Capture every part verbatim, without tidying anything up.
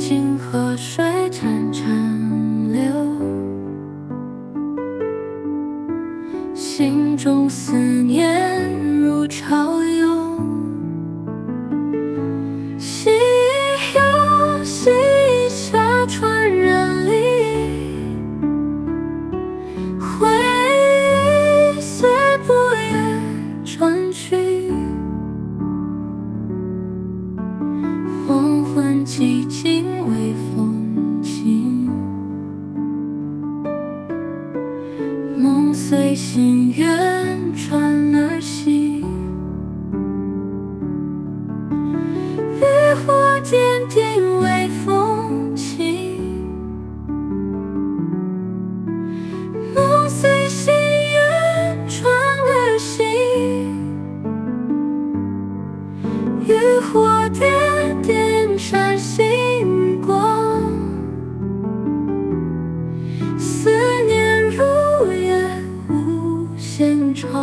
心河水潺潺流，心中思念如潮涌。夕阳西下船人离，回忆随波也转去。黄昏寂静微风轻，梦随心愿转而息。渔火点点微风轻，梦随心愿转而息。渔火点点闪星光，思念如夜无限长。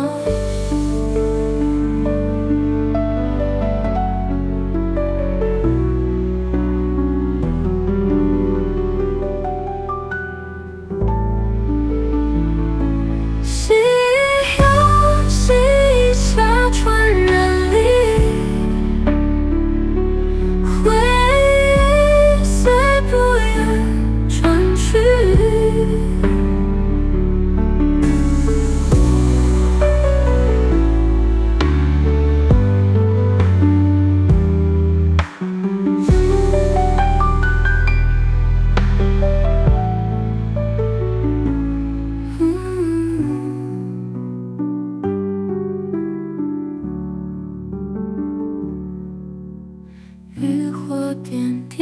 夕阳西下船人离，回忆随波也转去。渔火点点。